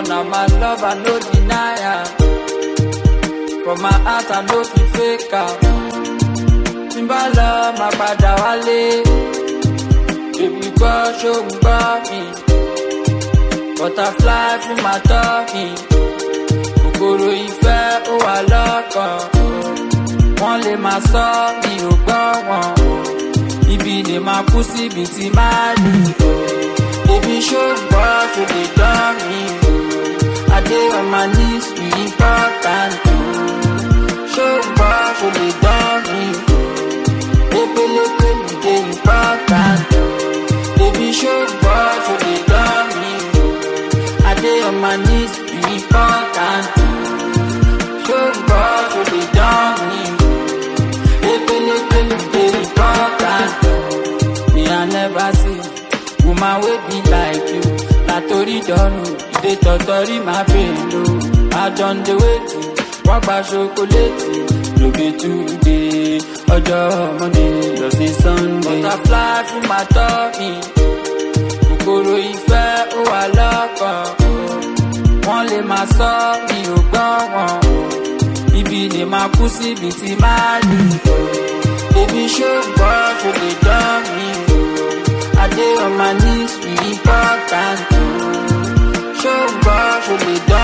now my love I no deny am. From my heart I no fit fake am. Tí n bá lọ máa padà wálé. Baby gbọ́ ṣó ń gbọ́ mi. Butterfly fún my tummy. Kòkòrò ìfẹ́ ó wà lọ́kàn. Wọ́n lè máa sọ mi ò gbọ́ wọn. Ibi lè máa kú síbi tí máa lù. Baby ṣó ń gbọ́ ṣó lè dán mi. I dey on my knees, be important. Ṣó ń gbọ́ ṣó lè dán mi. Lepelepe mi dey important. Baby ṣó ń gbọ́ ṣó lè dán mi. I dey on my knees, be important. Ṣó ń gbọ́ ṣó lè dán mi. Lepelepe mi dey important. Me I never see woman wey be like you. Na tori dọnu, you dey totori my brain o. I don dey wait, wọ́n gba ṣokoléètì. No be today, ọjọ́ Monday lọ sí Sunday. Butterfly fún my tummy. Kòkòrò ìfẹ́ ó wà lọ́kàn. Wọ́n lè máa sọ mi ò gbọ́ wọn. Ibi lè máa kú síbi tí máa lù. Baby ṣó ń gbọ́ ṣó lè dán mi. I dey on my knees, be important. Ṣó ń gbọ́ ṣó lè dán mi.